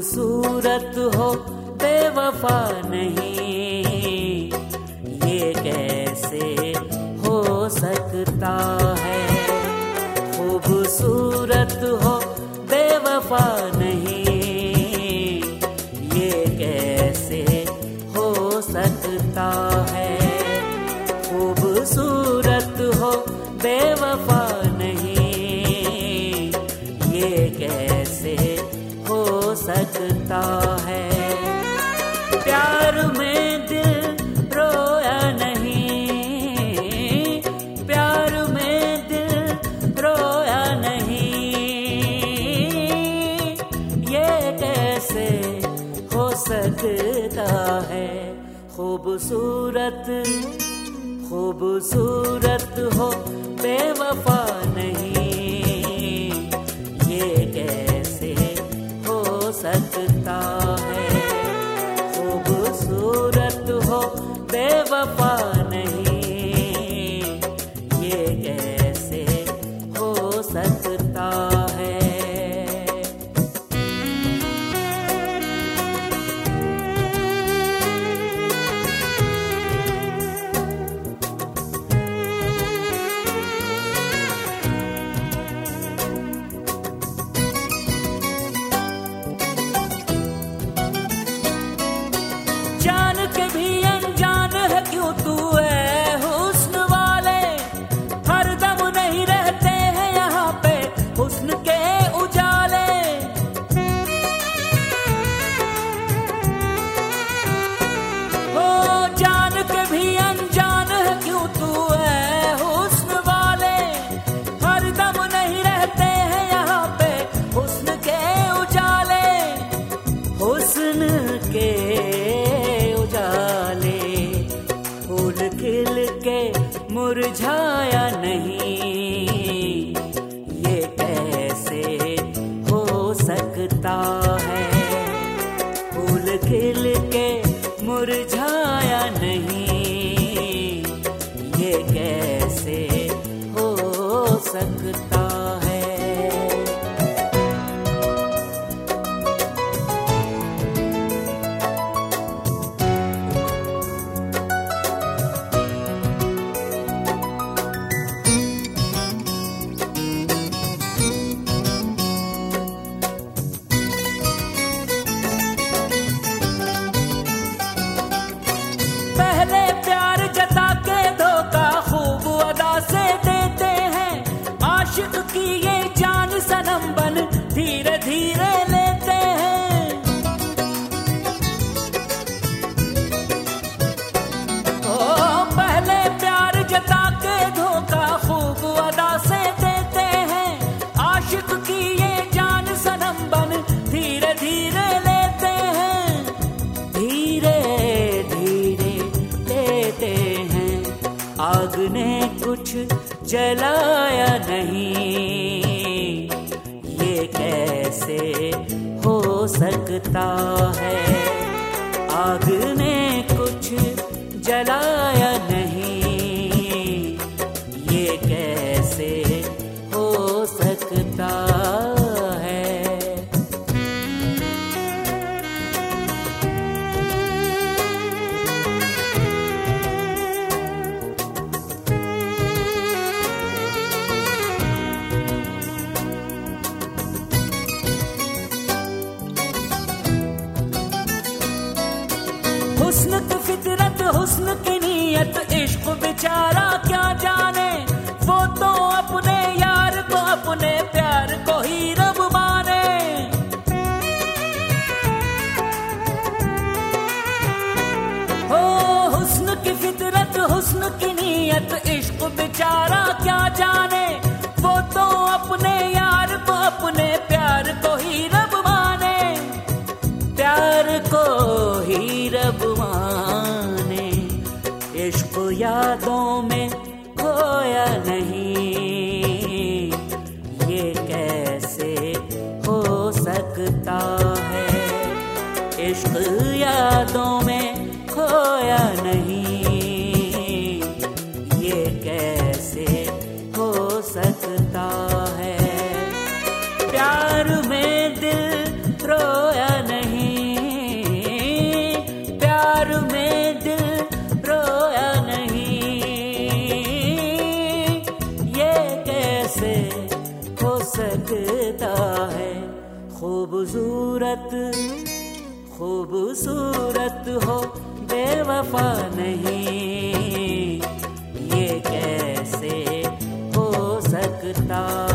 खूबसूरत हो बेवफा नहीं, ये कैसे हो सकता है। खूबसूरत हो बेवफा नहीं, ये कैसे हो सकता है। खूबसूरत हो बेवफा नहीं, ये कैसे हो सकता है। प्यार में दिल रोया नहीं, प्यार में दिल रोया नहीं, ये कैसे हो सकता है। खूबसूरत खूबसूरत हो बेवफा नहीं, ये कैसे हो सकता है। खूबसूरत हो बेवफा नहीं, ये कैसे हो सकता है। जान के भी अनजान है क्यों तू है हुस्न वाले, हर दम नहीं रहते हैं यहाँ पे हुस्न के उजाले। हो जान के भी अनजान है क्यों तू है हुस्न वाले, हर दम नहीं रहते हैं यहाँ पे हुस्न के उजाले। हुस्न के फूल खिल के मुरझाया नहीं, ये कैसे हो सकता है। फूल खिल के मुरझाया नहीं, ये कैसे हो सकता है। पहले प्यार जता के धोखा खूब अदा से देते हैं, आशिक की ये जान सनम बन धीरे धीरे लेते हैं। ओ पहले प्यार जता के धोखा खूब अदा से देते हैं, आशिक की ये जान सनम बन धीरे धीरे लेते हैं। धीरे धीरे लेते हैं, आग ने कुछ जलाया नहीं, ये कैसे हो सकता है। आग ने कुछ जलाया नहीं, ये कैसे हो सकता है। हुस्न की फितरत हुस्न की नीयत इश्क बेचारा क्या जाने, वो तो अपने यार को अपने प्यार को ही रब माने। हो हुस्न की फितरत हुस्न की नीयत इश्क बेचारा क्या जाने, वो तो अपने यार को अपने प्यार को ही रब माने। प्यार को ही रब माने, इश्क यादों में खोया नहीं, ये कैसे हो सकता है। इश्क यादों में खोया नहीं, ये कैसे हो सकता है। प्यार में दिल रोया नहीं, खूबसूरत खूबसूरत हो बेवफा नहीं, ये कैसे हो सकता।